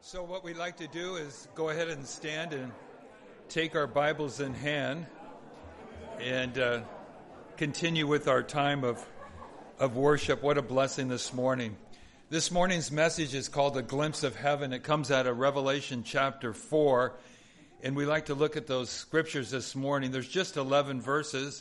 So what we'd like to do is go ahead and stand and take our Bibles in hand and continue with our time of worship. What a blessing this morning. This morning's message is called A Glimpse of Heaven. It comes out of Revelation chapter 4, and we like to look at those scriptures this morning. There's just 11 verses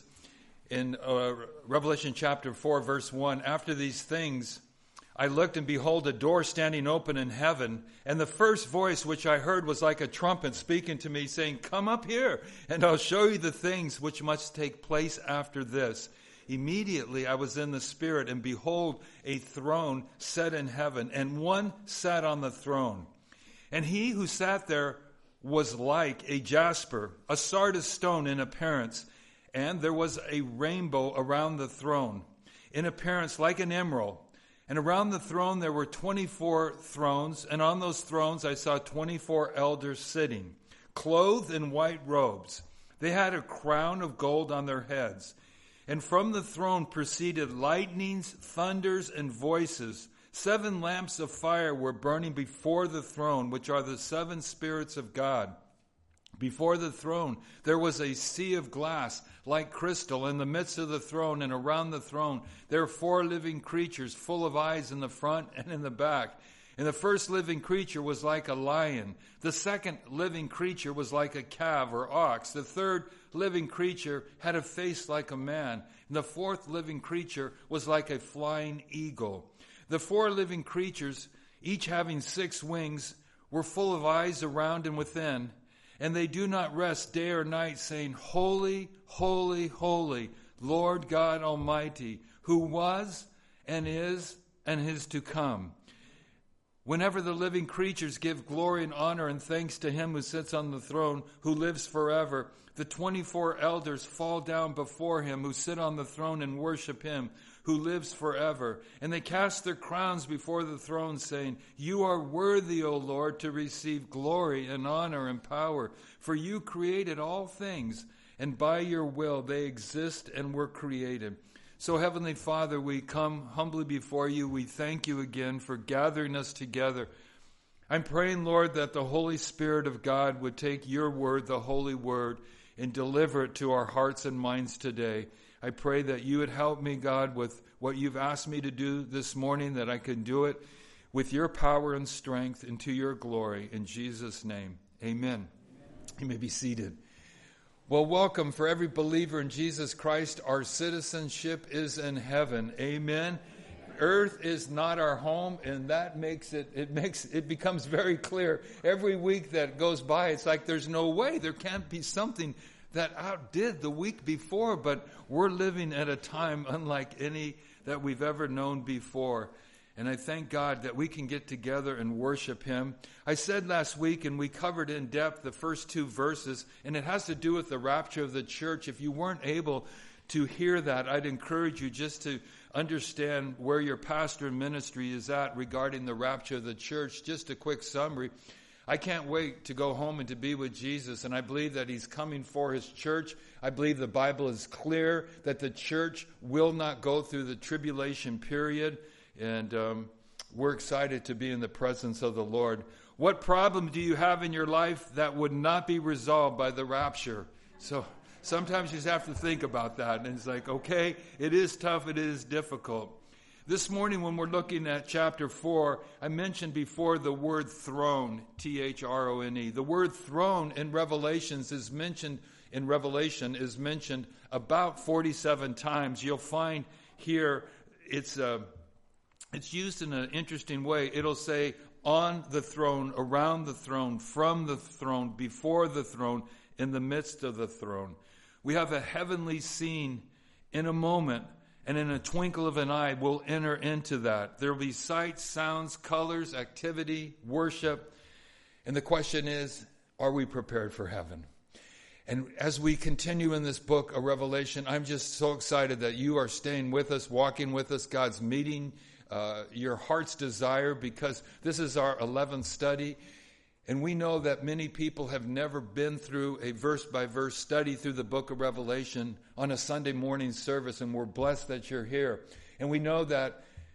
in Revelation chapter 4, verse 1. After these things, I looked, and behold, a door standing open in heaven. And the first voice which I heard was like a trumpet speaking to me, saying, "Come up here, and I'll show you the things which must take place after this." Immediately I was in the Spirit, and behold, a throne set in heaven, and one sat on the throne. And he who sat there was like a jasper, a sardis stone in appearance, and there was a rainbow around the throne, in appearance like an emerald. And around the throne there were 24 thrones, and on those thrones I saw 24 elders sitting, clothed in white robes. They had a crown of gold on their heads. And from the throne proceeded lightnings, thunders, and voices. 7 lamps of fire were burning before the throne, which are the 7 spirits of God. Before the throne there was a sea of glass like crystal. In the midst of the throne and around the throne there are 4 living creatures full of eyes in the front and in the back. And the first living creature was like a lion. The second living creature was like a calf or ox. The third living creature had a face like a man. And the fourth living creature was like a flying eagle. The 4 living creatures, each having 6 wings, were full of eyes around and within. And they do not rest day or night, saying, "Holy, holy, holy, Lord God Almighty, who was and is to come." Whenever the living creatures give glory and honor and thanks to him who sits on the throne, who lives forever, the 24 elders fall down before him who sit on the throne and worship him who lives forever. And they cast their crowns before the throne, saying, "You are worthy, O Lord, to receive glory and honor and power. For you created all things, and by your will they exist and were created." So, Heavenly Father, we come humbly before you. We thank you again for gathering us together. I'm praying, Lord, that the Holy Spirit of God would take your word, the Holy Word, and deliver it to our hearts and minds today. I pray that you would help me, God, with what you've asked me to do this morning, that I can do it with your power and strength and to your glory. In Jesus' name, amen. You may be seated. Well, welcome. For every believer in Jesus Christ, our citizenship is in heaven. Amen. Earth is not our home, and that makes it becomes very clear. Every week that goes by, it's like there's no way. There can't be something that outdid the week before, but we're living at a time unlike any that we've ever known before. And I thank God that we can get together and worship him. I said last week, and we covered in depth the first 2 verses, and it has to do with the rapture of the church. If you weren't able to hear that, I'd encourage you just to understand where your pastor and ministry is at regarding the rapture of the church. Just a quick summary. I can't wait to go home and to be with Jesus, and I believe that he's coming for his church. I believe the Bible is clear that the church will not go through the tribulation period, and we're excited to be in the presence of the Lord. What problem do you have in your life that would not be resolved by the rapture? So sometimes you just have to think about that, and it's like, okay, it is tough, it is difficult. This morning when we're looking at chapter 4, I mentioned before the word throne, T-H-R-O-N-E. The word throne in Revelation is mentioned about 47 times. You'll find here it's used in an interesting way. It'll say on the throne, around the throne, from the throne, before the throne, in the midst of the throne. We have a heavenly scene in a moment. And in a twinkle of an eye, we'll enter into that. There will be sights, sounds, colors, activity, worship. And the question is, are we prepared for heaven? And as we continue in this book of Revelation, I'm just so excited that you are staying with us, walking with us. God's meeting your heart's desire, because this is our 11th study. And we know that many people have never been through a verse-by-verse study through the book of Revelation on a Sunday morning service, and we're blessed that you're here. And we know that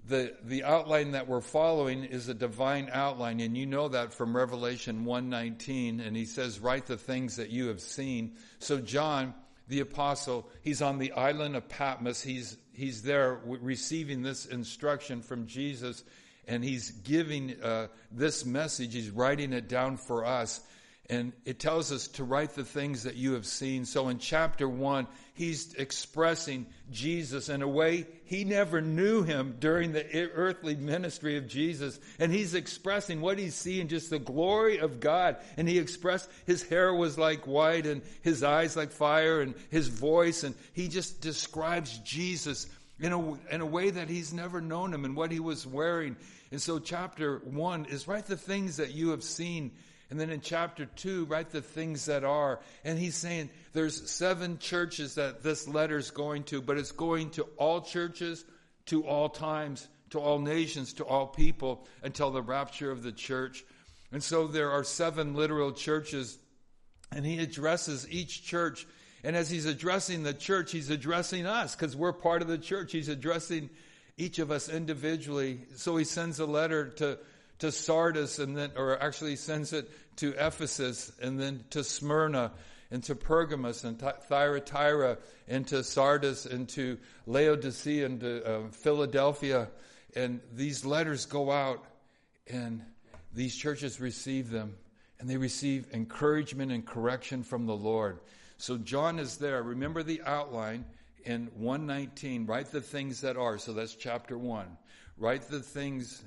the outline that we're following is a divine outline, and you know that from Revelation 1:19, and he says, write the things that you have seen. So John, the apostle, he's on the island of Patmos. He's there receiving this instruction from Jesus, and he's giving this message. He's writing it down for us. And it tells us to write the things that you have seen. So in chapter 1, he's expressing Jesus in a way he never knew him during the earthly ministry of Jesus. And he's expressing what he's seeing, just the glory of God. And he expressed his hair was like white and his eyes like fire and his voice. And he just describes Jesus in a way that he's never known him and what he was wearing. And so chapter 1 is write the things that you have seen. And then in chapter 2, write the things that are. And he's saying there's 7 churches that this letter's going to, but it's going to all churches, to all times, to all nations, to all people, until the rapture of the church. And so there are 7 literal churches, and he addresses each church. And as he's addressing the church, he's addressing us, because we're part of the church. He's addressing each of us individually. So he sends a letter to Sardis, and then, or actually sends it to Ephesus, and then to Smyrna, and to Pergamos, and Thyatira, and to Sardis, and to Laodicea, and to Philadelphia. And these letters go out, and these churches receive them, and they receive encouragement and correction from the Lord. So John is there. Remember the outline in 1:19. Write the things that are. So that's chapter 1. Write the things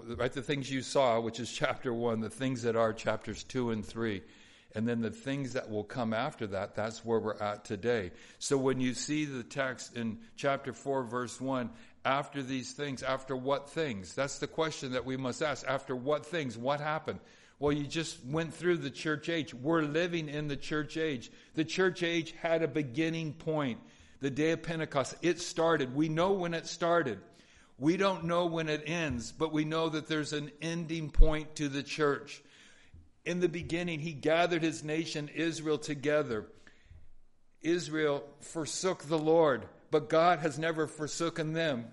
you saw, which is chapter 1, the things that are chapters 2 and 3. And then the things that will come after that, that's where we're at today. So when you see the text in chapter 4, verse 1, after these things, after what things? That's the question that we must ask. After what things? What happened? Well, you just went through the church age. We're living in the church age. The church age had a beginning point. The day of Pentecost, it started. We know when it started. We don't know when it ends, but we know that there's an ending point to the church. In the beginning, he gathered his nation, Israel, together. Israel forsook the Lord, but God has never forsaken them.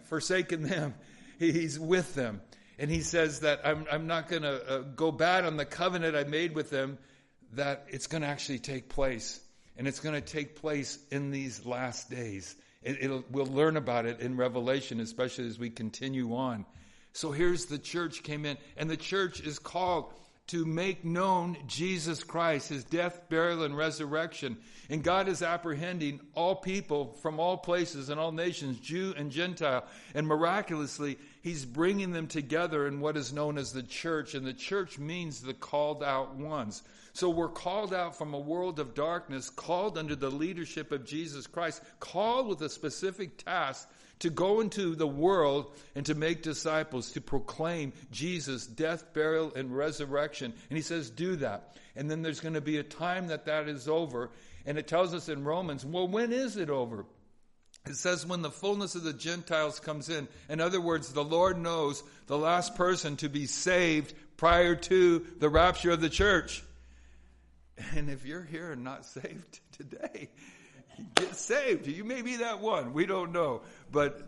He's with them. And he says that I'm not going to go bad on the covenant I made with them, that it's going to actually take place. And it's going to take place in these last days. We'll learn about it in Revelation, especially as we continue on. So here's the church came in, and the church is called to make known Jesus Christ, his death, burial, and resurrection. And God is apprehending all people from all places and all nations, Jew and Gentile. And miraculously, he's bringing them together in what is known as the church. And the church means the called out ones. So we're called out from a world of darkness, called under the leadership of Jesus Christ, called with a specific task to go into the world and to make disciples, to proclaim Jesus' death, burial, and resurrection. And he says, do that. And then there's going to be a time that is over. And it tells us in Romans, well, when is it over? It says when the fullness of the Gentiles comes in. In other words, the Lord knows the last person to be saved prior to the rapture of the church. And if you're here and not saved today, get saved. You may be that one. We don't know. But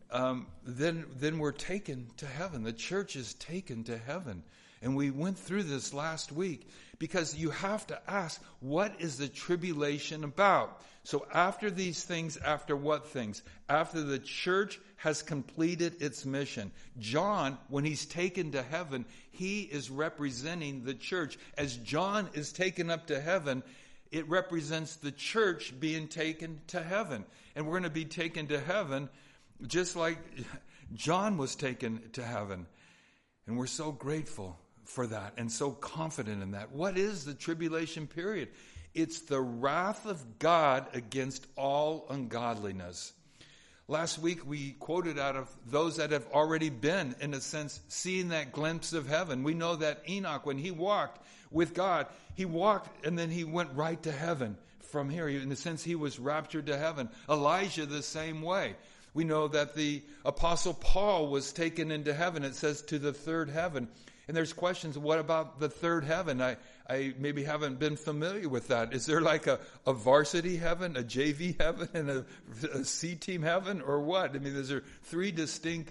then we're taken to heaven. The church is taken to heaven. And we went through this last week because you have to ask, what is the tribulation about? So after these things, after what things? After the church has completed its mission. John, when he's taken to heaven, he is representing the church. As John is taken up to heaven, it represents the church being taken to heaven. And we're going to be taken to heaven just like John was taken to heaven. And we're so grateful for that and so confident in that. What is the tribulation period? It's the wrath of God against all ungodliness. Last week we quoted out of those that have already been, in a sense, seeing that glimpse of heaven. We know that Enoch, when he walked with God, he walked and then he went right to heaven from here. In a sense, he was raptured to heaven. Elijah the same way. We know that the Apostle Paul was taken into heaven. It says to the third heaven. And there's questions, what about the third heaven? I maybe haven't been familiar with that. Is there like a varsity heaven, a JV heaven, and a C-team heaven, or what? I mean, those are three distinct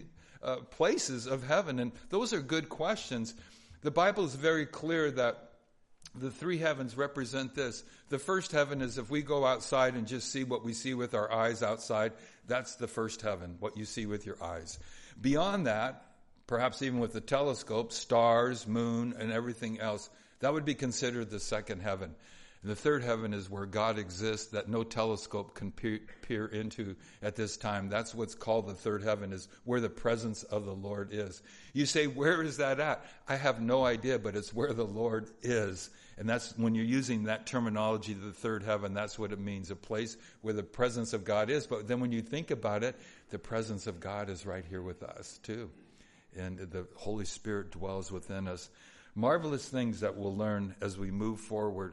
places of heaven? And those are good questions. The Bible is very clear that the three heavens represent this. The first heaven is if we go outside and just see what we see with our eyes outside, that's the first heaven, what you see with your eyes. Beyond that, perhaps even with the telescope, stars, moon, and everything else, that would be considered the second heaven. And the third heaven is where God exists that no telescope can peer into at this time. That's what's called the third heaven, is where the presence of the Lord is. You say, where is that at? I have no idea, but it's where the Lord is. And that's when you're using that terminology, the third heaven, that's what it means, a place where the presence of God is. But then when you think about it, the presence of God is right here with us too. And the Holy Spirit dwells within us. Marvelous things that we'll learn as we move forward.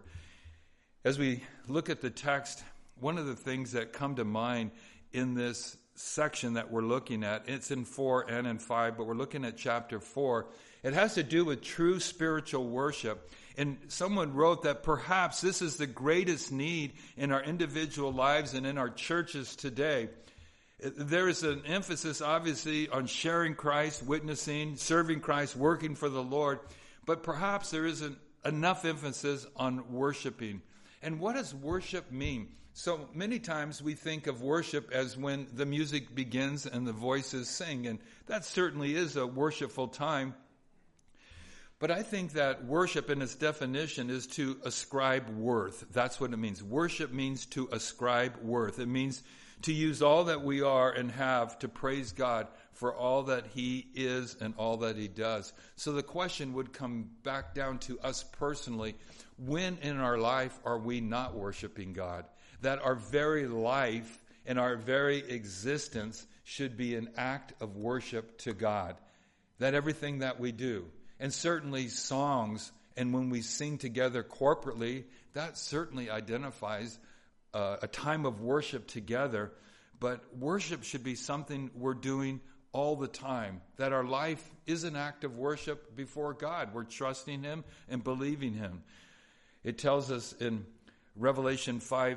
As we look at the text, one of the things that come to mind in this section that we're looking at, it's in 4 and in 5, but we're looking at chapter 4. It has to do with true spiritual worship. And someone wrote that perhaps this is the greatest need in our individual lives and in our churches today. There is an emphasis, obviously, on sharing Christ, witnessing, serving Christ, working for the Lord. But perhaps there isn't enough emphasis on worshiping. And what does worship mean? So many times we think of worship as when the music begins and the voices sing. And that certainly is a worshipful time. But I think that worship in its definition is to ascribe worth. That's what it means. Worship means to ascribe worth. It means to use all that we are and have to praise God for all that He is and all that He does. So the question would come back down to us personally. When in our life are we not worshiping God? That our very life and our very existence should be an act of worship to God. That everything that we do, and certainly songs, and when we sing together corporately, that certainly identifies a time of worship together. But worship should be something we're doing all the time. That our life is an act of worship before God. We're trusting Him and believing Him. It tells us in Revelation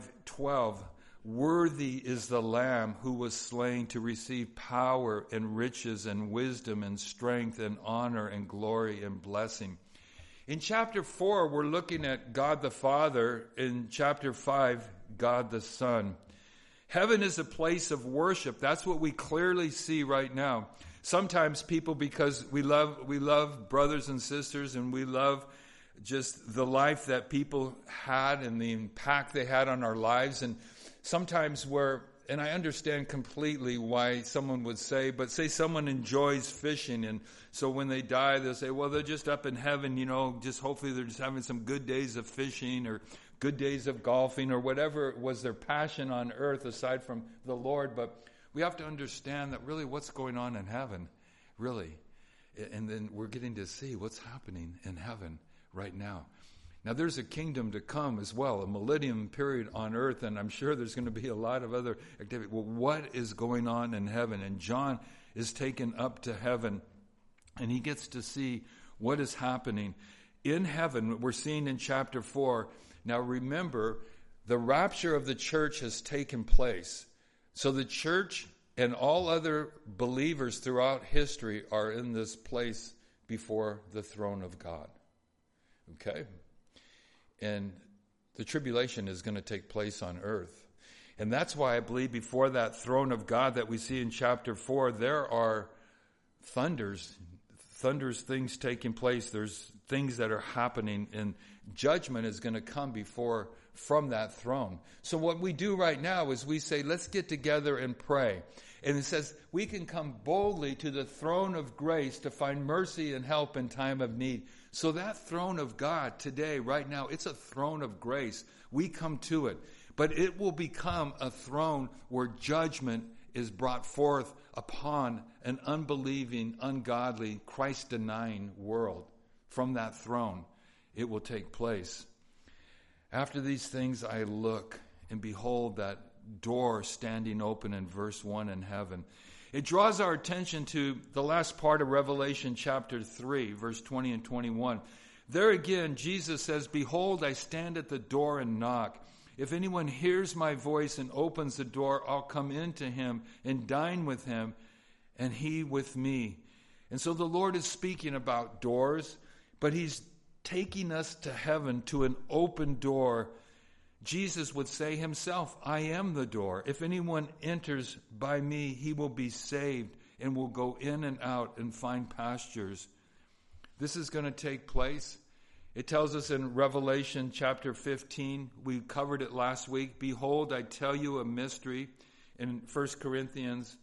5:12, worthy is the Lamb who was slain to receive power and riches and wisdom and strength and honor and glory and blessing. In chapter 4, we're looking at God the Father. In chapter 5, God the Son. Heaven is a place of worship. That's what we clearly see right now. Sometimes people, because we love brothers and sisters, and we love just the life that people had and the impact they had on our lives. And sometimes and I understand completely why someone would say, but say someone enjoys fishing, and so when they die, they'll say, well, they're just up in heaven, just hopefully they're just having some good days of fishing or good days of golfing or whatever was their passion on earth aside from the Lord. But we have to understand that really what's going on in heaven, really. And then we're getting to see what's happening in heaven right now. Now, there's a kingdom to come as well, a millennium period on earth, and I'm sure there's going to be a lot of other activity. Well, what is going on in heaven? And John is taken up to heaven, and he gets to see what is happening. In heaven, we're seeing in chapter 4, now remember, the rapture of the church has taken place. So the church and all other believers throughout history are in this place before the throne of God. Okay? And the tribulation is going to take place on earth. And that's why I believe before that throne of God that we see in chapter 4, there are thunders, things taking place. There's things that are happening, and judgment is going to come from that throne. So what we do right now is we say, let's get together and pray. And it says we can come boldly to the throne of grace to find mercy and help in time of need. So that throne of God today, right now, it's a throne of grace. We come to it. But it will become a throne where judgment is brought forth upon an unbelieving, ungodly, Christ-denying world. From that throne, it will take place. After these things I look, and behold that door standing open in verse 1 in heaven. It draws our attention to the last part of Revelation chapter 3, verse 20 and 21. There again, Jesus says, behold, I stand at the door and knock. If anyone hears my voice and opens the door, I'll come into him and dine with him, and he with me. And so the Lord is speaking about doors, but he's taking us to heaven, to an open door. Jesus would say himself, I am the door. If anyone enters by me, he will be saved and will go in and out and find pastures. This is going to take place. It tells us in Revelation chapter 15, we covered it last week, behold, I tell you a mystery. In 1 Corinthians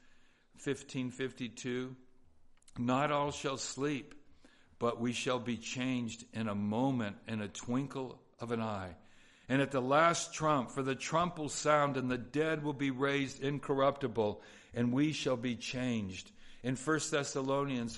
15:52, not all shall sleep, but we shall be changed in a moment, in a twinkle of an eye. And at the last trump, for the trump will sound, and the dead will be raised incorruptible, and we shall be changed. In 1 Thessalonians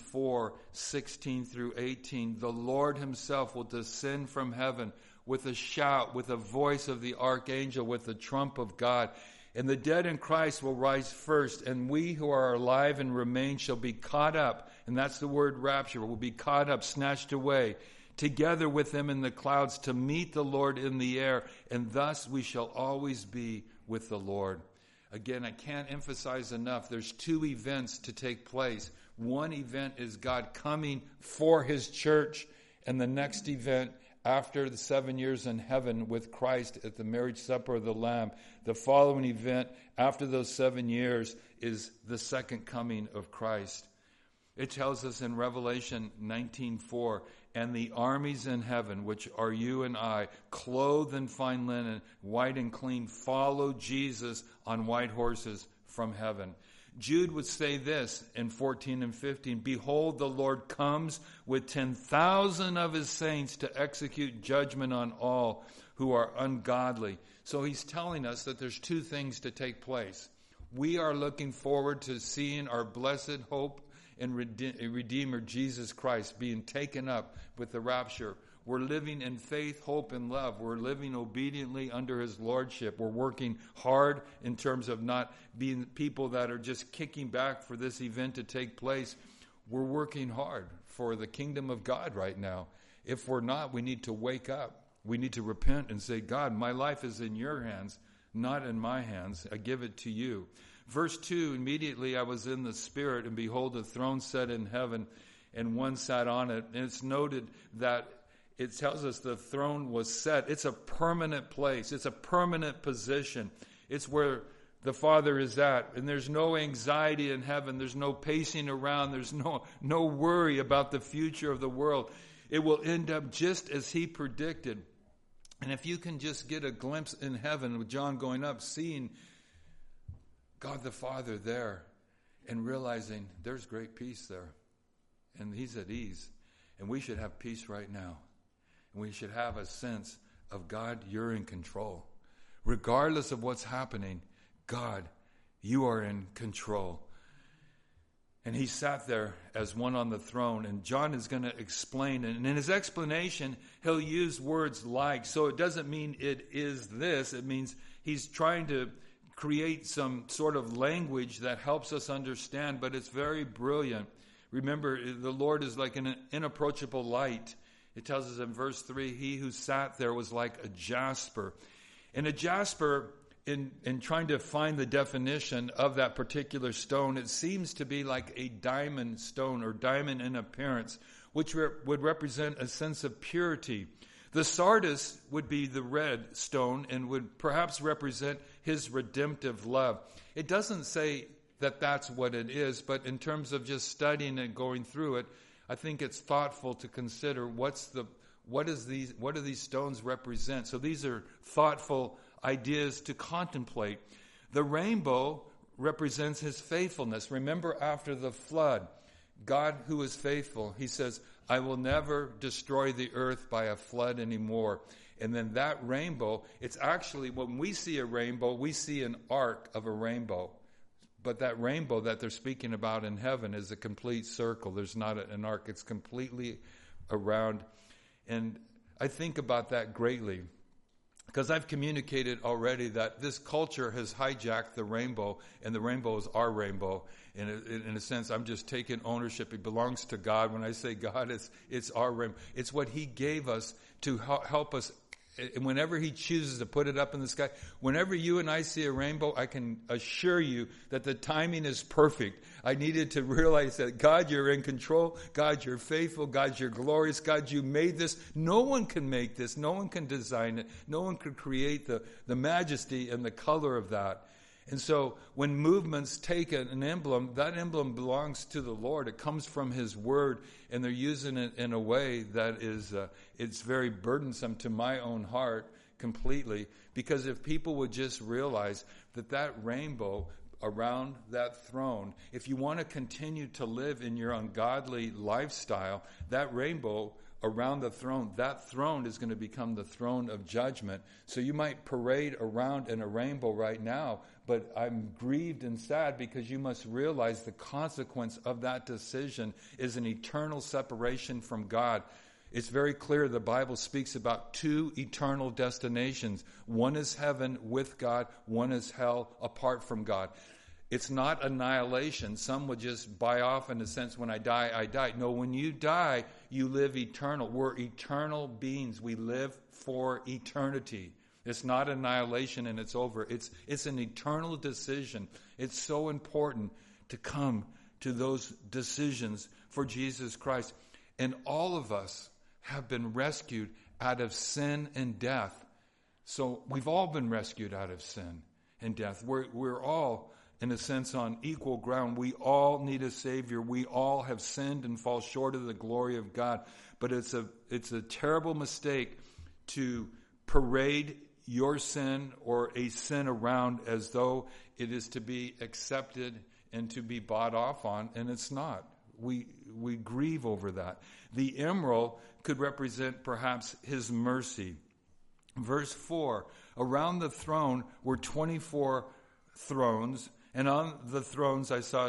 4:16 through 18, the Lord himself will descend from heaven with a shout, with a voice of the archangel, with the trump of God. And the dead in Christ will rise first, and we who are alive and remain shall be caught up, and that's the word rapture, will be caught up, snatched away, together with them in the clouds to meet the Lord in the air, and thus we shall always be with the Lord. Again, I can't emphasize enough, there's two events to take place. One event is God coming for his church, and the next event after the 7 years in heaven with Christ at the marriage supper of the Lamb. The following event after those 7 years is the second coming of Christ. It tells us in Revelation 19:4, and the armies in heaven, which are you and I, clothed in fine linen, white and clean, follow Jesus on white horses from heaven. Jude would say this in 14 and 15, behold, the Lord comes with 10,000 of his saints to execute judgment on all who are ungodly. So he's telling us that there's two things to take place. We are looking forward to seeing our blessed hope and Redeemer, Jesus Christ, being taken up with the rapture. We're living in faith, hope, and love. We're living obediently under his lordship. We're working hard in terms of not being people that are just kicking back for this event to take place. We're working hard for the kingdom of God right now. If we're not, we need to wake up. We need to repent and say, God, my life is in your hands, not in my hands. I give it to you. Verse 2, immediately I was in the Spirit, and behold, a throne set in heaven, and one sat on it. And it's noted that it tells us the throne was set. It's a permanent place. It's a permanent position. It's where the Father is at. And there's no anxiety in heaven. There's no pacing around. There's no worry about the future of the world. It will end up just as he predicted. And if you can just get a glimpse in heaven with John going up, seeing God the Father there and realizing there's great peace there. And he's at ease. And we should have peace right now. And we should have a sense of, God, you're in control. Regardless of what's happening, God, you are in control. And he sat there as one on the throne. And John is going to explain. And in his explanation, he'll use words like. So it doesn't mean it is this. It means he's trying to create some sort of language that helps us understand. But it's very brilliant. Remember, the Lord is like an inapproachable light. It tells us in verse 3, he who sat there was like a jasper. And a jasper, in trying to find the definition of that particular stone, it seems to be like a diamond stone or diamond in appearance, which would represent a sense of purity. The sardius would be the red stone and would perhaps represent his redemptive love. It doesn't say that that's what it is, but in terms of just studying and going through it, I think it's thoughtful to consider what do these stones represent. So these are thoughtful ideas to contemplate. The rainbow represents his faithfulness. Remember, after the flood, God who is faithful, he says, I will never destroy the earth by a flood anymore. And then that rainbow, it's actually, when we see a rainbow, we see an arc of a rainbow. But that rainbow that they're speaking about in heaven is a complete circle. There's not an arc. It's completely around. And I think about that greatly because I've communicated already that this culture has hijacked the rainbow, and the rainbow is our rainbow. In a sense, I'm just taking ownership. It belongs to God. When I say God, it's our rainbow. It's what he gave us to help us And whenever he chooses to put it up in the sky, whenever you and I see a rainbow, I can assure you that the timing is perfect. I needed to realize that, God, you're in control. God, you're faithful. God, you're glorious. God, you made this. No one can make this. No one can design it. No one could create the majesty and the color of that. And so when movements take an emblem, that emblem belongs to the Lord. It comes from his word, and they're using it in a way that is it's very burdensome to my own heart completely, because if people would just realize that rainbow around that throne, if you want to continue to live in your ungodly lifestyle, that rainbow around the throne, that throne is going to become the throne of judgment. So you might parade around in a rainbow right now, but I'm grieved and sad because you must realize the consequence of that decision is an eternal separation from God. It's very clear the Bible speaks about two eternal destinations. One is heaven with God, one is hell apart from God. It's not annihilation. Some would just buy off in the sense, when I die, I die. No, when you die, you live eternal. We're eternal beings. We live for eternity. It's not annihilation and it's over. It's an eternal decision. It's so important to come to those decisions for Jesus Christ. And all of us have been rescued out of sin and death. So we've all been rescued out of sin and death. We're all, in a sense, on equal ground. We all need a Savior. We all have sinned and fall short of the glory of God. But it's a terrible mistake to parade your sin or a sin around as though it is to be accepted and to be bought off on, and it's not. We grieve over that. The emerald could represent perhaps his mercy. Verse 4, around the throne were 24 thrones, and on the thrones I saw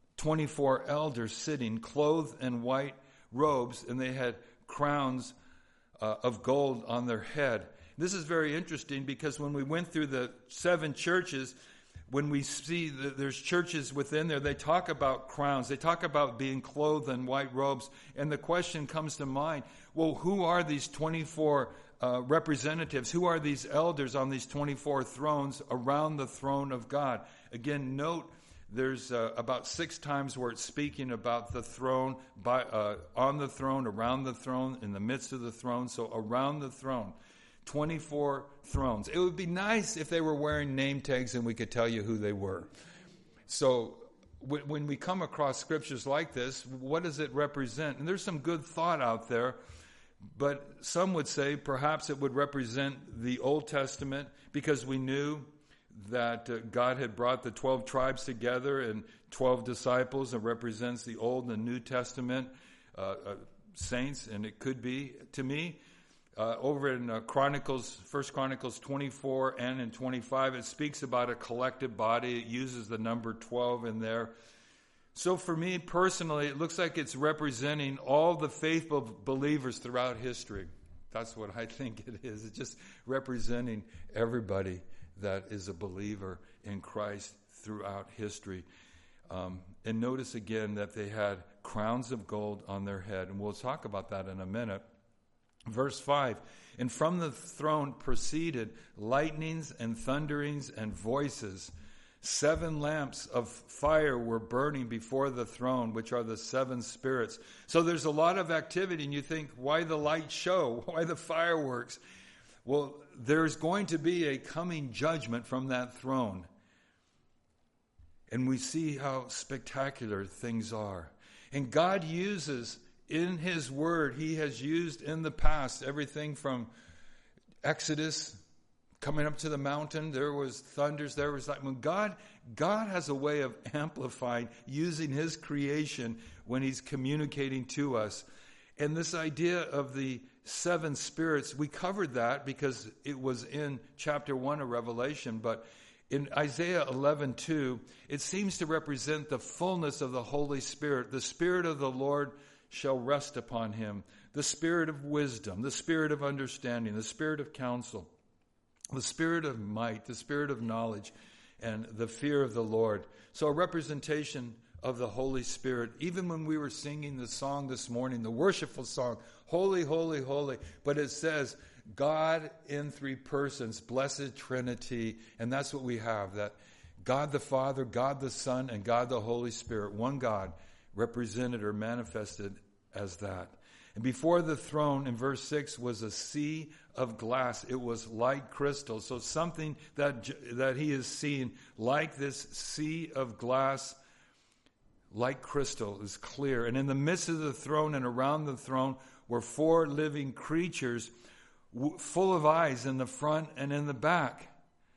24 elders sitting, clothed in white robes, and they had crowns of gold on their head. This is very interesting because when we went through the 7 churches, when we see that there's churches within there, they talk about crowns. They talk about being clothed in white robes. And the question comes to mind, well, who are these 24 representatives? Who are these elders on these 24 thrones around the throne of God? Again, note there's about 6 times where it's speaking about the throne, on the throne, around the throne, in the midst of the throne. So around the throne. 24 thrones. It would be nice if they were wearing name tags and we could tell you who they were. So when we come across scriptures like this, what does it represent? And there's some good thought out there, but some would say perhaps it would represent the Old Testament, because we knew that God had brought the 12 tribes together and 12 disciples. It represents the Old and New Testament saints, and it could be, to me, over in Chronicles, 1 Chronicles 24 and in 25, it speaks about a collective body. It uses the number 12 in there. So for me personally, it looks like it's representing all the faithful believers throughout history. That's what I think it is. It's just representing everybody that is a believer in Christ throughout history. And notice again that they had crowns of gold on their head. And we'll talk about that in a minute. Verse 5, and from the throne proceeded lightnings and thunderings and voices. 7 lamps of fire were burning before the throne, which are the 7 spirits. So there's a lot of activity, and you think, why the light show? Why the fireworks? Well, there's going to be a coming judgment from that throne. And we see how spectacular things are. And God uses, in his word, he has used in the past everything from Exodus, coming up to the mountain, there was thunders, there was like, when God has a way of amplifying, using his creation when he's communicating to us. And this idea of the 7 spirits, we covered that because it was in chapter 1 of Revelation, but in Isaiah 11:2, it seems to represent the fullness of the Holy Spirit. The Spirit of the Lord shall rest upon him. The Spirit of wisdom, the Spirit of understanding, the Spirit of counsel, the Spirit of might, the Spirit of knowledge, and the fear of the Lord. So a representation of the Holy Spirit. Even when we were singing the song this morning, the worshipful song, Holy, Holy, Holy, but it says, God in three persons, blessed Trinity, and that's what we have, that God the Father, God the Son, and God the Holy Spirit, one God, represented or manifested as that. And before the throne, in verse 6, was a sea of glass. It was like crystal. So something that he is seeing like this sea of glass, like crystal, is clear. And in the midst of the throne and around the throne were four living creatures full of eyes in the front and in the back.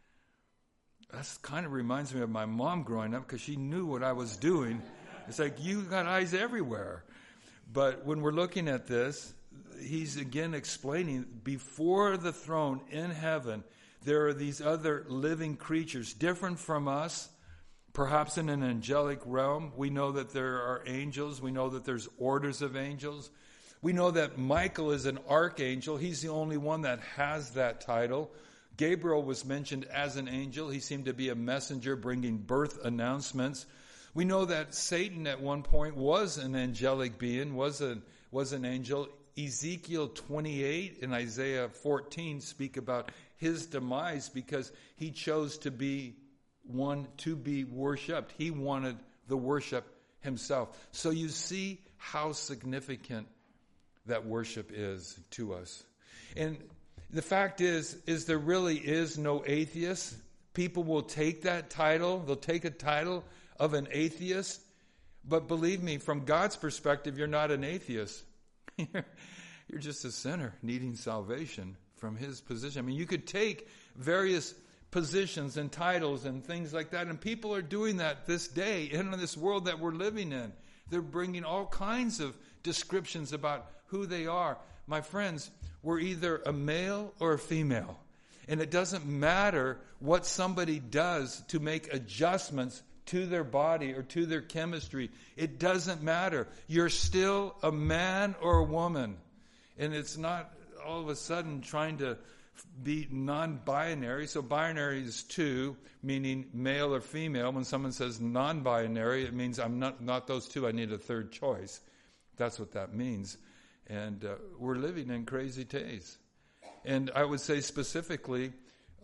That kind of reminds me of my mom growing up, because she knew what I was doing. It's like, you got eyes everywhere. But when we're looking at this, he's again explaining, before the throne in heaven, there are these other living creatures, different from us, perhaps in an angelic realm. We know that there are angels. We know that there's orders of angels. We know that Michael is an archangel. He's the only one that has that title. Gabriel was mentioned as an angel. He seemed to be a messenger bringing birth announcements. We know that Satan at one point was an angelic being, was an angel. Ezekiel 28 and Isaiah 14 speak about his demise because he chose to be one to be worshipped. He wanted the worship himself. So you see how significant that worship is to us. And the fact is there really is no atheist. People will take that title. They'll take a title of an atheist. But believe me, from God's perspective, you're not an atheist. You're just a sinner needing salvation from his position. I mean, you could take various positions and titles and things like that, and people are doing that this day in this world that we're living in. They're bringing all kinds of descriptions about who they are. My friends, we're either a male or a female. And it doesn't matter what somebody does to make adjustments to their body or to their chemistry. It doesn't matter. You're still a man or a woman. And it's not all of a sudden trying to be non-binary. So binary is two, meaning male or female. When someone says non-binary, it means I'm not those two. I need a third choice. That's what that means. And we're living in crazy days. And I would say specifically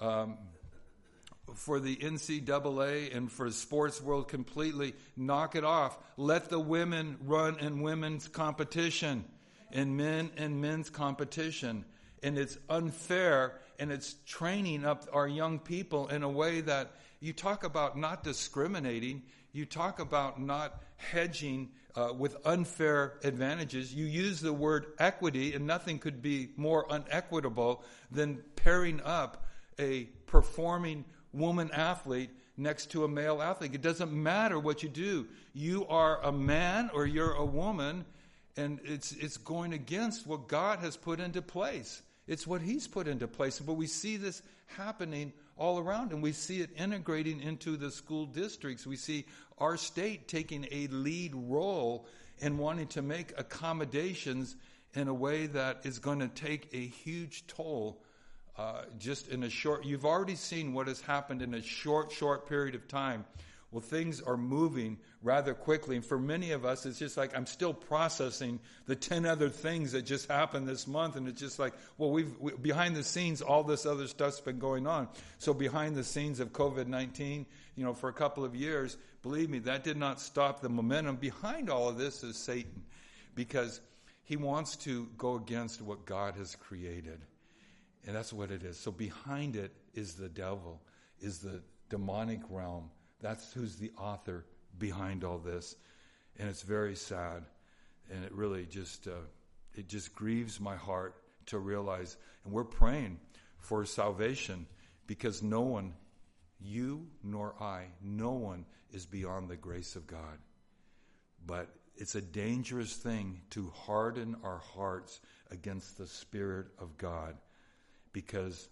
for the NCAA and for the sports world completely, knock it off. Let the women run in women's competition and men in men's competition. And it's unfair, and it's training up our young people in a way that you talk about not discriminating. You talk about not hedging with unfair advantages. You use the word equity, and nothing could be more unequitable than pairing up a performing woman athlete next to a male athlete. It doesn't matter what you do. You are a man or you're a woman, and it's going against what God has put into place. It's what he's put into place. But we see this happening all around, and we see it integrating into the school districts. We see our state taking a lead role in wanting to make accommodations in a way that is going to take a huge toll just in a short... You've already seen what has happened in a short period of time. Well, things are moving rather quickly. And for many of us, it's just like, I'm still processing the 10 other things that just happened this month. And it's just like, well, behind the scenes, all this other stuff's been going on. So behind the scenes of COVID-19, for a couple of years, believe me, that did not stop the momentum. Behind all of this is Satan, because he wants to go against what God has created. And that's what it is. So behind it is the devil, is the demonic realm. That's who's the author behind all this. And it's very sad. And it really just grieves my heart to realize. And we're praying for salvation, because no one, you nor I, no one is beyond the grace of God. But it's a dangerous thing to harden our hearts against the Spirit of God, because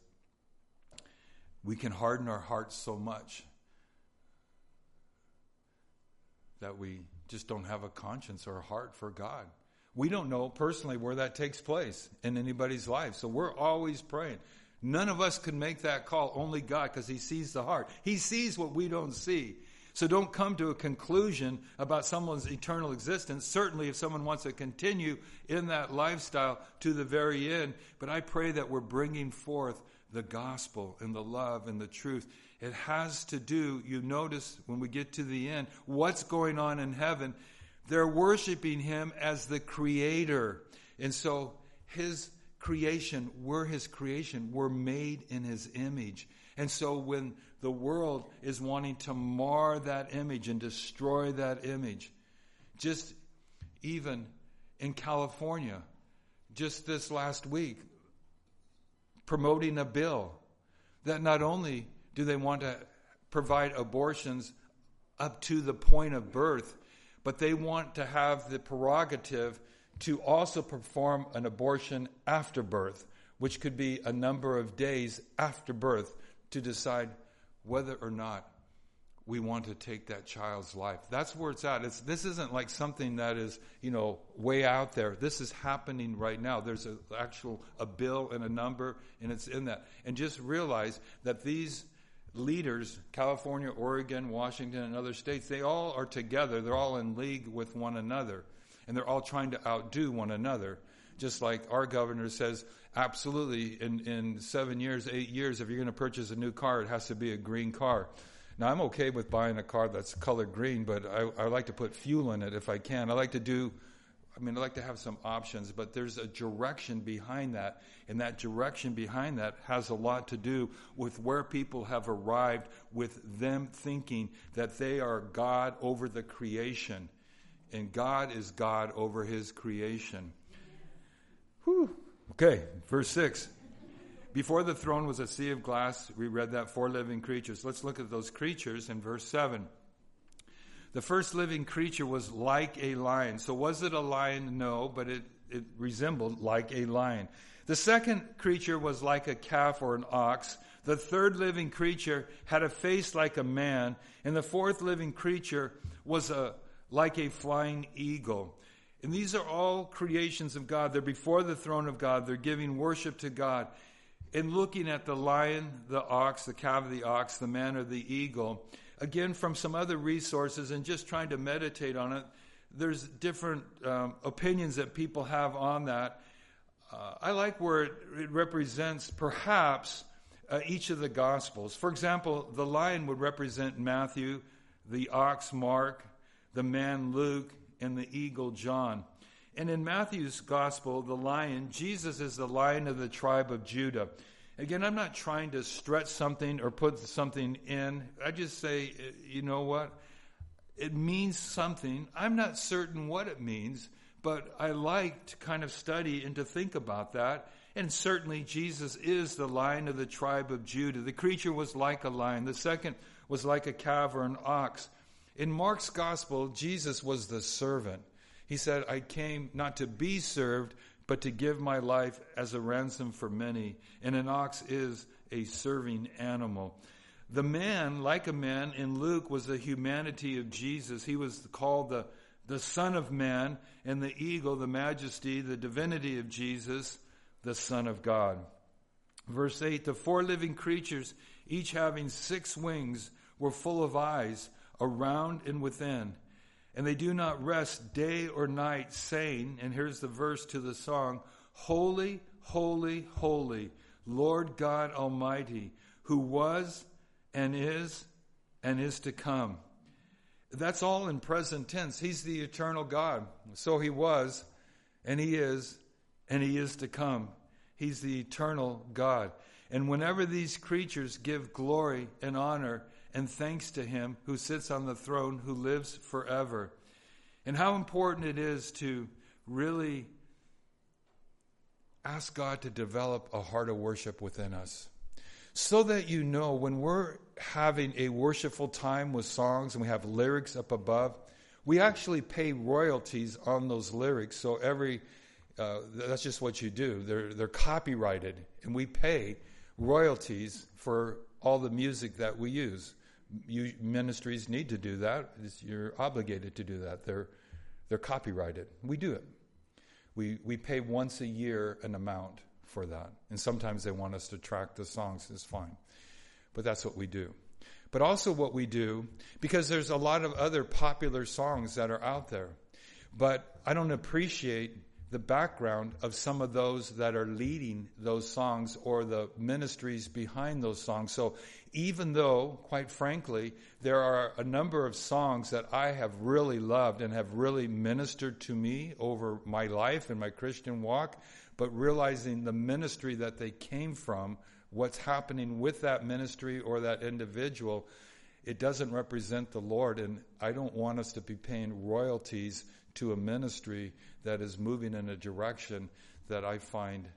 we can harden our hearts so much that we just don't have a conscience or a heart for God. We don't know personally where that takes place in anybody's life. So we're always praying. None of us can make that call, only God, because he sees the heart. He sees what we don't see. So don't come to a conclusion about someone's eternal existence. Certainly if someone wants to continue in that lifestyle to the very end. But I pray that we're bringing forth the gospel and the love and the truth. It has to do, you notice when we get to the end, what's going on in heaven. They're worshiping him as the creator. And so his creation, we're his creation. We're made in his image. And so when the world is wanting to mar that image and destroy that image, just even in California, just this last week, promoting a bill that not only do they want to provide abortions up to the point of birth, but they want to have the prerogative to also perform an abortion after birth, which could be a number of days after birth, to decide whether or not we want to take that child's life. That's where it's at. This isn't like something that is, way out there. This is happening right now. There's a bill and a number, and it's in that. And just realize that these leaders, California, Oregon, Washington, and other states, they all are together. They're all in league with one another. And they're all trying to outdo one another. Just like our governor says, absolutely, in 7 years, 8 years, if you're going to purchase a new car, it has to be a green car. Now, I'm okay with buying a car that's colored green, but I like to put fuel in it if I can. I like to have some options, but there's a direction behind that, and that direction behind that has a lot to do with where people have arrived with them thinking that they are God over the creation, and God is God over his creation. Whew. Okay, verse 6. Before the throne was a sea of glass. We read that, 4 living creatures. Let's look at those creatures in verse 7. The first living creature was like a lion. So was it a lion? No, but it resembled like a lion. The second creature was like a calf or an ox. The third living creature had a face like a man. And the fourth living creature was like a flying eagle. And these are all creations of God. They're before the throne of God. They're giving worship to God. And looking at the lion, the ox, the calf of the ox, the man or the eagle, again from some other resources and just trying to meditate on it, there's different opinions that people have on that. I like where it represents perhaps each of the Gospels. For example, the lion would represent Matthew, the ox Mark, the man Luke, and the eagle John. And in Matthew's Gospel, the lion, Jesus is the lion of the tribe of Judah. Again, I'm not trying to stretch something or put something in. I just say, you know what? It means something. I'm not certain what it means, but I like to kind of study and to think about that. And certainly Jesus is the lion of the tribe of Judah. The creature was like a lion. The second was like a calf or an ox. In Mark's Gospel, Jesus was the servant. He said, I came not to be served, but to give my life as a ransom for many. And an ox is a serving animal. The man, like a man in Luke, was the humanity of Jesus. He was called the Son of Man, and the eagle, the majesty, the divinity of Jesus, the Son of God. Verse 8, the 4 living creatures, each having 6 wings, were full of eyes around and within. And they do not rest day or night, saying, and here's the verse to the song, Holy, holy, holy, Lord God Almighty, who was and is to come. That's all in present tense. He's the eternal God. So he was, and he is to come. He's the eternal God. And whenever these creatures give glory and honor and thanks to him who sits on the throne, who lives forever. And how important it is to really ask God to develop a heart of worship within us. So that you know when we're having a worshipful time with songs and we have lyrics up above, we actually pay royalties on those lyrics. So that's just what you do. They're copyrighted, and we pay royalties for all the music that we use. Ministries need to do that. You're obligated to do that. They're copyrighted. We do it. We pay once a year an amount for that. And sometimes they want us to track the songs. It's fine. But that's what we do. but also what we do, because there's a lot of other popular songs that are out there. But I don't appreciate the background of some of those that are leading those songs or the ministries behind those songs. So even though, quite frankly, there are a number of songs that I have really loved and have really ministered to me over my life and my Christian walk, but realizing the ministry that they came from, what's happening with that ministry or that individual, it doesn't represent the Lord. And I don't want us to be paying royalties to a ministry that is moving in a direction that I find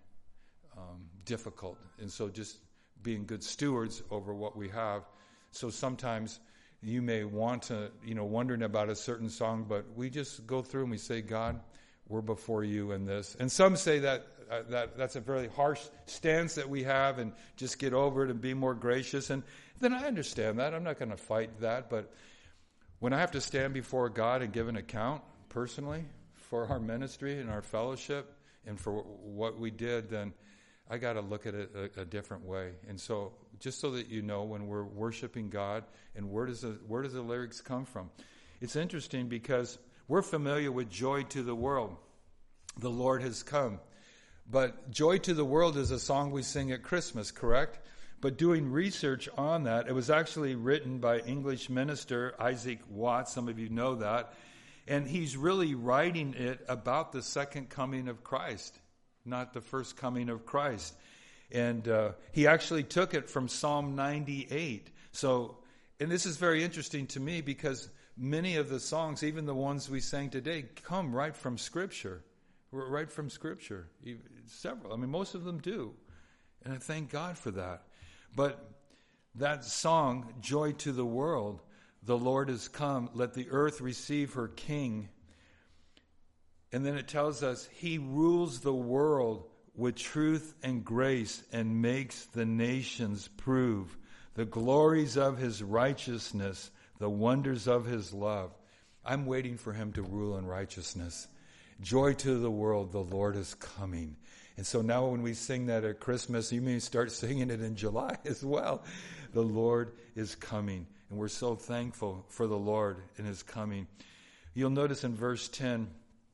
difficult. And so just being good stewards over what we have. So sometimes you may want to, wondering about a certain song, but we just go through and we say, God, we're before you in this. And some say that's a very harsh stance that we have, and just get over it and be more gracious. And then I understand that. I'm not going to fight that. But when I have to stand before God and give an account personally for our ministry and our fellowship and for what we did, then I got to look at it a different way. And so just so that you know, when we're worshiping God, and where does the lyrics come from? It's interesting because we're familiar with Joy to the World. The Lord has come. But Joy to the World is a song we sing at Christmas, correct? But doing research on that, it was actually written by English minister Isaac Watts. Some of you know that. And he's really writing it about the second coming of Christ, not the first coming of Christ. And he actually took it from Psalm 98. So, and this is very interesting to me because many of the songs, even the ones we sang today, come right from Scripture. Right from Scripture. Several. I mean, most of them do. And I thank God for that. But that song, Joy to the World, the Lord has come, let the earth receive her King. And then it tells us, He rules the world with truth and grace and makes the nations prove the glories of His righteousness, the wonders of His love. I'm waiting for Him to rule in righteousness. Joy to the world, the Lord is coming. And so now when we sing that at Christmas, you may start singing it in July as well. The Lord is coming. And we're so thankful for the Lord and His coming. You'll notice in verse 10,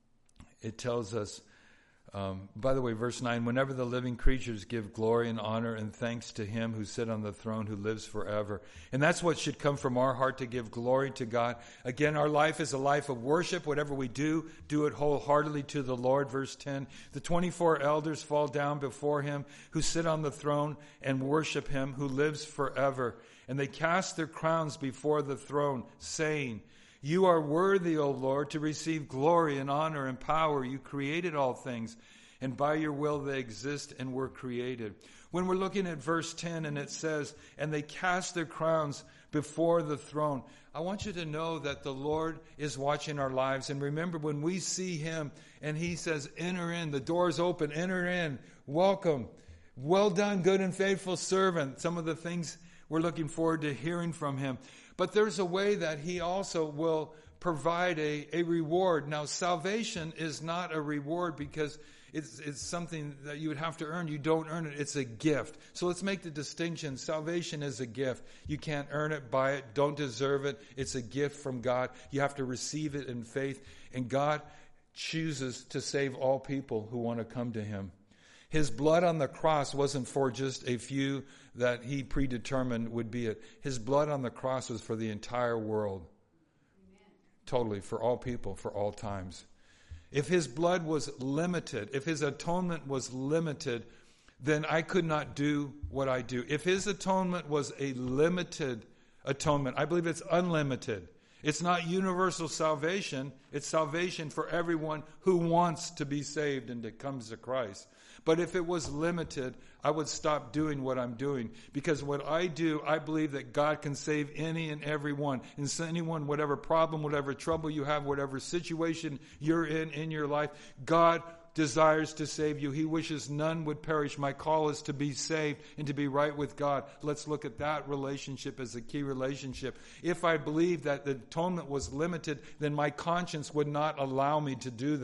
it tells us, by the way, verse 9, whenever the living creatures give glory and honor and thanks to Him who sit on the throne, who lives forever. And that's what should come from our heart, to give glory to God. Again, our life is a life of worship. Whatever we do, do it wholeheartedly to the Lord. Verse 10, the 24 elders fall down before Him who sit on the throne and worship Him who lives forever. And they cast their crowns before the throne, saying, You are worthy, O Lord, to receive glory and honor and power. You created all things, and by your will they exist and were created. When we're looking at verse 10 and it says, and they cast their crowns before the throne, I want you to know that the Lord is watching our lives. And remember, when we see Him and He says, enter in, the door's open, enter in, welcome, well done, good and faithful servant. Some of the things we're looking forward to hearing from Him. But there's a way that He also will provide a reward. Now, salvation is not a reward because it's something that you would have to earn. You don't earn it. It's a gift. So let's make the distinction. Salvation is a gift. You can't earn it, buy it, don't deserve it. It's a gift from God. You have to receive it in faith. And God chooses to save all people who want to come to Him. His blood on the cross wasn't for just a few that He predetermined would be it. His blood on the cross was for the entire world. Amen. Totally, for all people, for all times. If His blood was limited, if His atonement was limited, then I could not do what I do. If His atonement was a limited atonement, I believe it's unlimited. It's not universal salvation. It's salvation for everyone who wants to be saved and that comes to Christ. But if it was limited, I would stop doing what I'm doing. Because what I do, I believe that God can save any and every one. And so anyone, whatever problem, whatever trouble you have, whatever situation you're in your life, God desires to save you. He wishes none would perish. My call is to be saved and to be right with God. Let's look at that relationship as a key relationship. If I believe that the atonement was limited, then my conscience would not allow me to do that.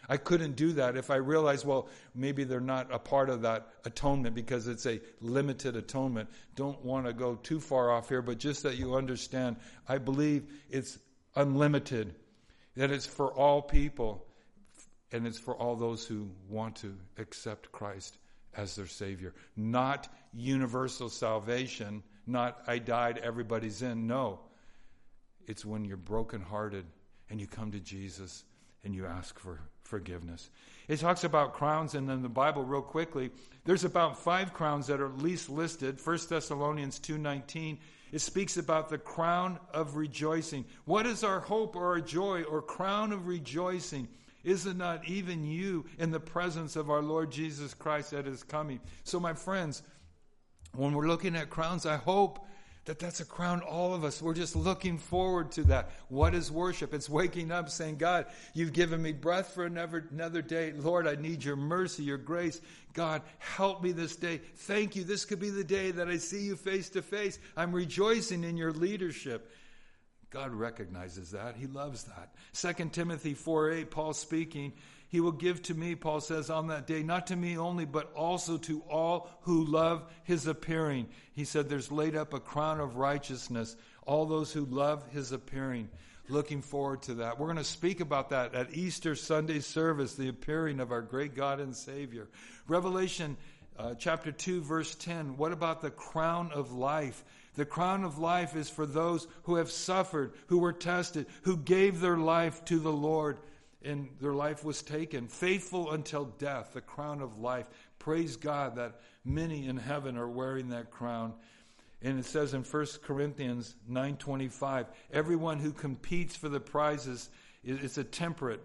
I couldn't do that if I realized, well, maybe they're not a part of that atonement because it's a limited atonement. Don't want to go too far off here, but just that you understand, I believe it's unlimited, that it's for all people, and it's for all those who want to accept Christ as their Savior. Not universal salvation, not I died, everybody's in. No. It's when you're brokenhearted and you come to Jesus and you ask for forgiveness. It talks about crowns, and then the Bible, real quickly, there's about 5 crowns that are at least listed. 1 Thessalonians 2:19, it speaks about the crown of rejoicing. What is our hope or our joy or crown of rejoicing? Is it not even you in the presence of our Lord Jesus Christ that is coming? So my friends, when we're looking at crowns, I hope that that's a crown all of us. We're just looking forward to that. What is worship? It's waking up saying, God, you've given me breath for another day. Lord, I need your mercy, your grace. God, help me this day. Thank you. This could be the day that I see you face to face. I'm rejoicing in your leadership. God recognizes that. He loves that. 2 Timothy 4:8, Paul speaking, he will give to me, Paul says, on that day, not to me only, but also to all who love his appearing. He said there's laid up a crown of righteousness, all those who love his appearing. Looking forward to that. We're going to speak about that at Easter Sunday service, the appearing of our great God and Savior. Revelation chapter 2, verse 10, what about the crown of life? The crown of life is for those who have suffered, who were tested, who gave their life to the Lord, and their life was taken. Faithful until death, the crown of life. Praise God that many in heaven are wearing that crown. And it says in 1 Corinthians 9:25, everyone who competes for the prizes is temperate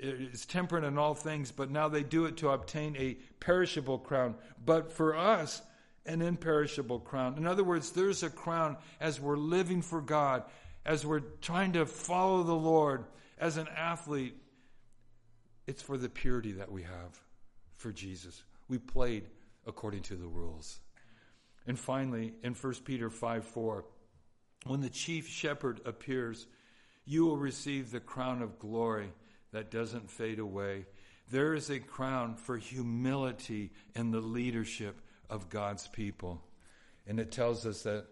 in all things, but now they do it to obtain a perishable crown. But for us, an imperishable crown. In other words, there's a crown as we're living for God, as we're trying to follow the Lord, as an athlete. It's for the purity that we have for Jesus. We played according to the rules. And finally, in 1 Peter 5:4, when the chief shepherd appears, you will receive the crown of glory that doesn't fade away. There is a crown for humility and the leadership of God's people. And it tells us that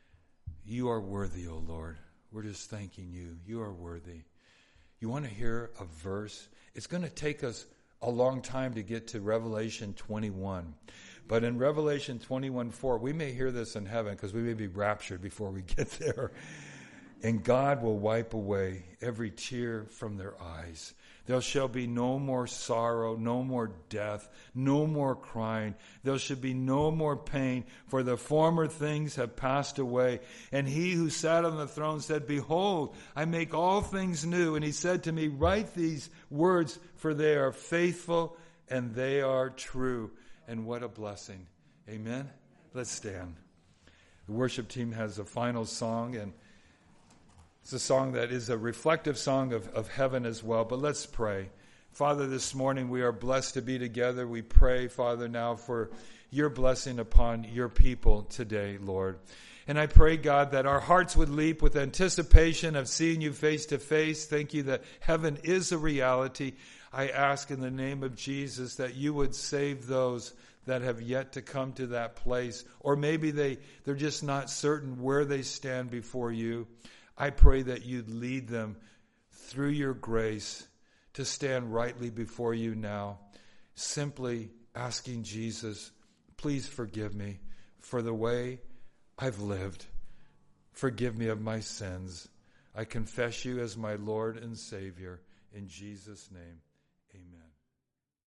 you are worthy, O Lord. We're just thanking you. You are worthy. You want to hear a verse? It's going to take us a long time to get to Revelation 21. But in Revelation 21:4, we may hear this in heaven because we may be raptured before we get there. And God will wipe away every tear from their eyes. There shall be no more sorrow, no more death, no more crying. There shall be no more pain, for the former things have passed away. And he who sat on the throne said, behold, I make all things new. And he said to me, write these words, for they are faithful and they are true. And what a blessing. Amen? Let's stand. The worship team has a final song, and it's a song that is a reflective song of heaven as well. But let's pray. Father, this morning we are blessed to be together. We pray, Father, now for your blessing upon your people today, Lord. And I pray, God, that our hearts would leap with anticipation of seeing you face to face. Thank you that heaven is a reality. I ask in the name of Jesus that you would save those that have yet to come to that place. Or maybe they're just not certain where they stand before you. I pray that you'd lead them through your grace to stand rightly before you now, simply asking Jesus, please forgive me for the way I've lived. Forgive me of my sins. I confess you as my Lord and Savior. In Jesus' name, amen.